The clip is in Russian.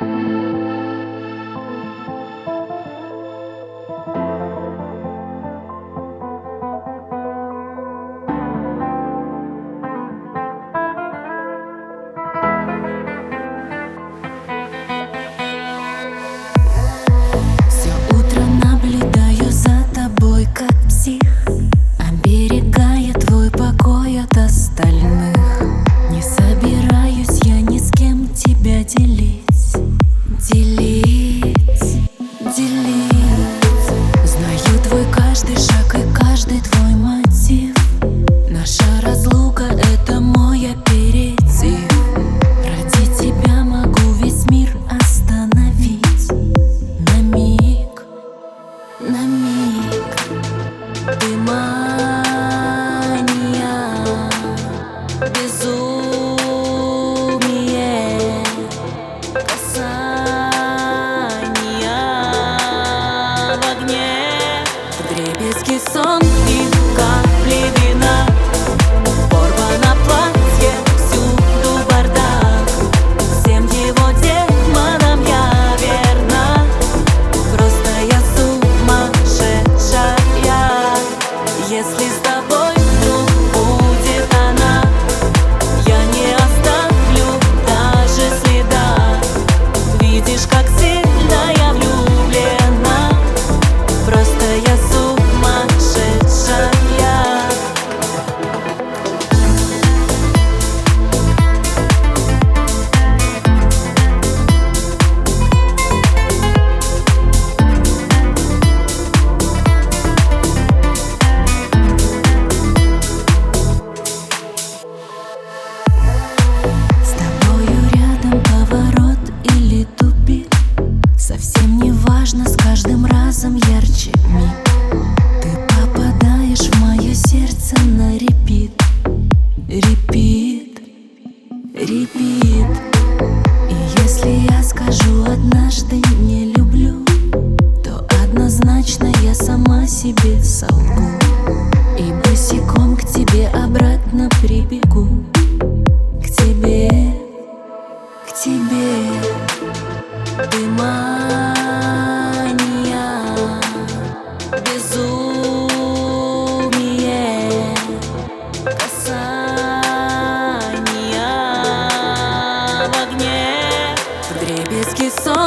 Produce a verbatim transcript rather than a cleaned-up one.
Оберегая твой покой от остальных. Не собираюсь я ни с кем тебя делить. Делить, делить. Знаю твой каждый шаг и каждый твой мотив. Наша разлука — это мой аперитив. Ради тебя могу весь мир остановить. На миг, на миг. Ты мания, безумие, касания в огне, вдребезги сон и капли вина. Порвано платье, всюду бардак. Всем его демонам я верна. Просто я сумасшедшая. Если с тобой вдруг будет она, я не оставлю даже следа. Видишь, как сильно я влюблена. Просто я сумасшедшая. Совсем не важно, с каждым разом ярче миг. Ты попадаешь в мое сердце на репит. Репит, репит. И если я скажу однажды не люблю, то однозначно я сама себе солгу. И босиком к тебе обратно прибегу. К тебе, к тебе. Ты мания, безумие, касания в огне, вдребезги сон.